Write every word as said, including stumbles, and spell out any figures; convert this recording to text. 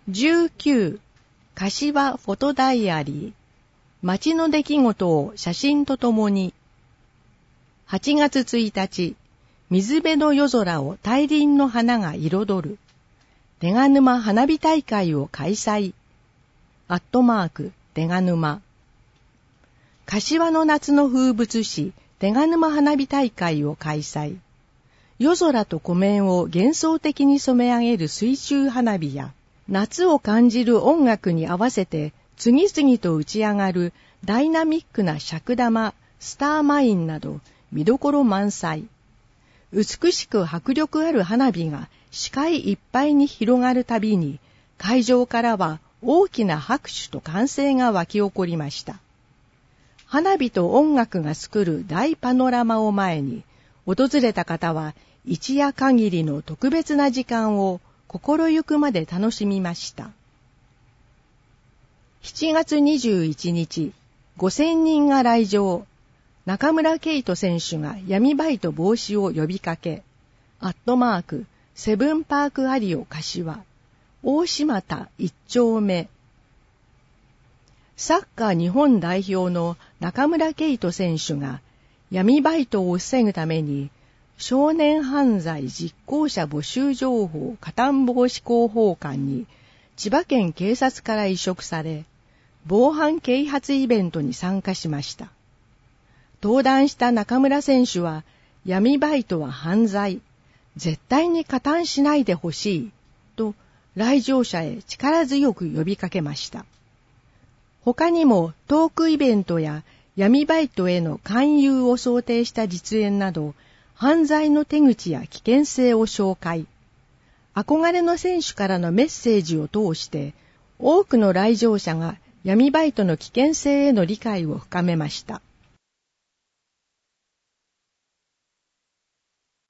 じゅうきゅう柏フォトダイアリー、街の出来事を写真とともに。はちがつついたち、水辺の夜空を大輪の花が彩る。手賀沼花火大会を開催。アットマーク、手賀沼。柏の夏の風物詩、手賀沼花火大会を開催。夜空と湖面を幻想的に染め上げる水中花火や、夏を感じる音楽に合わせて次々と打ち上がるダイナミックな尺玉、スターマインなど見どころ満載。美しく迫力ある花火が視界いっぱいに広がるたびに、会場からは大きな拍手と歓声が湧き起こりました。花火と音楽が作る大パノラマを前に、訪れた方は一夜限りの特別な時間を心ゆくまで楽しみました。しちがつにじゅういちにち、ごせんにんが来場。中村圭斗選手が闇バイト防止を呼びかけ、アットマーク、セブンパークアリオ柏、大島田一丁目。サッカー日本代表の中村圭斗選手が闇バイトを防ぐために、少年犯罪実行者募集情報加担防止広報館に千葉県警察から委嘱され、防犯啓発イベントに参加しました。登壇した中村選手は、闇バイトは犯罪、絶対に加担しないでほしい、と来場者へ力強く呼びかけました。他にもトークイベントや闇バイトへの勧誘を想定した実演など、犯罪の手口や危険性を紹介。憧れの選手からのメッセージを通して、多くの来場者が闇バイトの危険性への理解を深めました。